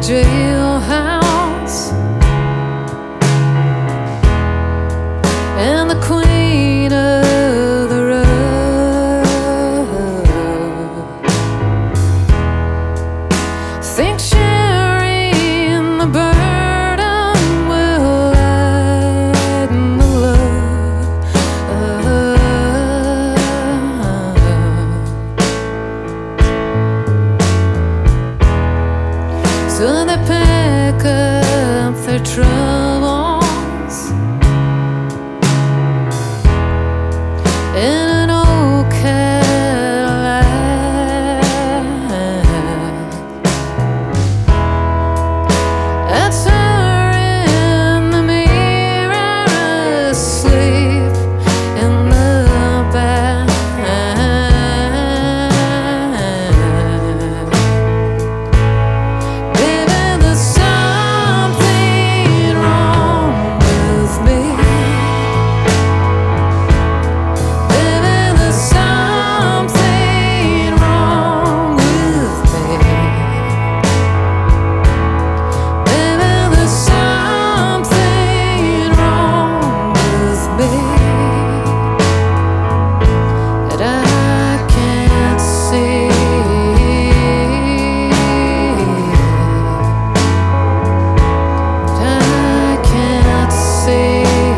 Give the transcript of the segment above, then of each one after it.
jailhouse, and the queen of the road thinks sharing the burden will lighten the load. So they pack up their troubles in an old Cadillac. That's her in the mirror, asleep in the back. Baby, there's something wrong with me. Baby, there's something wrong with me. Baby, there's something wrong with me that I can't see. That I can't see.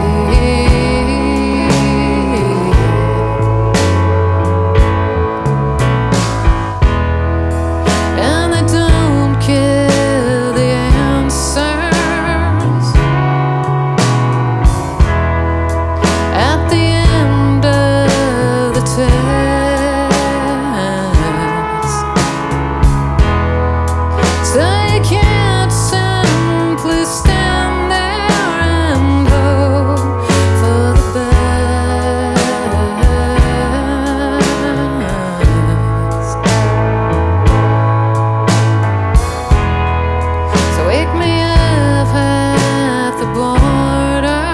And they don't give the answers at the end of the test. So you can't simply stand there and hope for the best. So wake me up at the border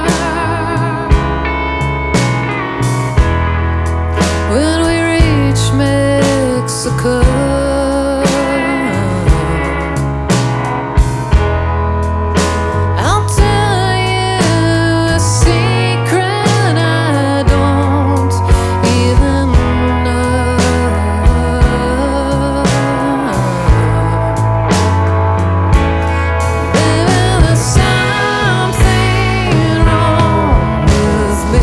when we reach Mexico. I'll tell you a secret I don't even know. Baby, there's something wrong with me.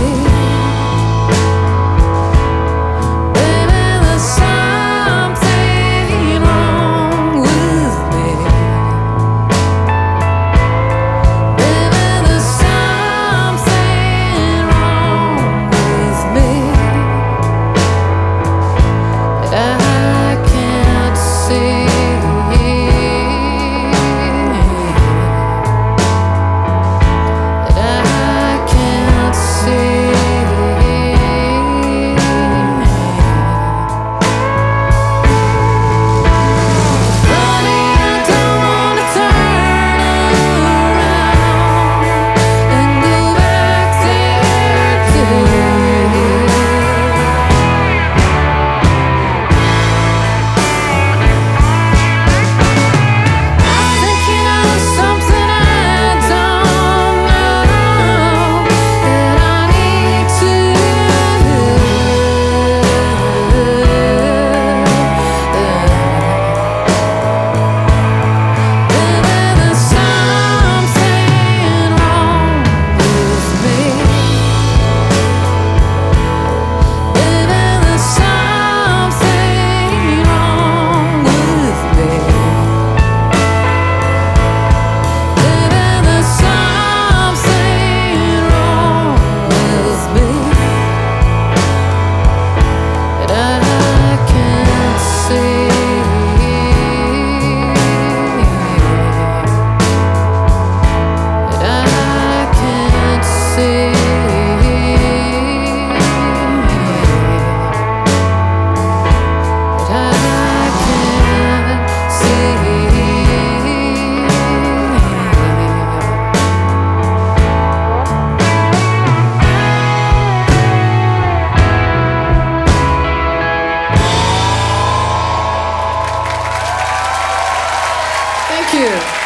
Baby, there's something wrong with me. Baby, there's something wrong with me that I can't see. That I can't see. Honey, I don't wanna turn around and go back there today. I think you know something I don't know that I need to Baby, there's something wrong with me. Baby, there's something wrong with me. Baby, there's something wrong with me that I can't see. That I can't see. That I can't see. Thank you.